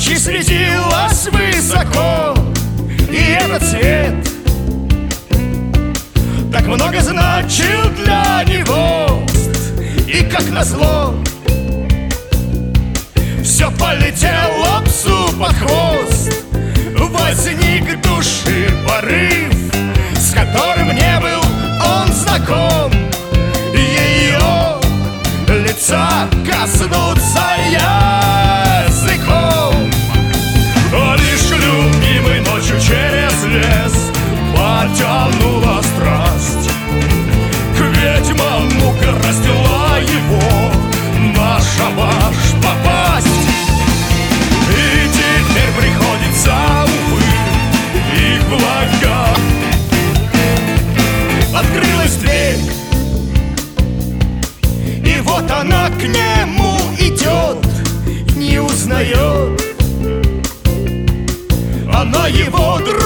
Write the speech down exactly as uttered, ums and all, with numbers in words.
ночи светилась высоко, и этот свет так много значил для него. И как назло все полетело псу под хвост. Возник души порыв, с которым не был он знаком. Ее лица коснуться языком. А лишь любимой ночью через лес потянула страсть к ведьмам, угораздила его на шабаш попасть. И теперь приходится, увы, их благо. Открылась дверь, и вот она к нему идет, не узнает. Она его друг.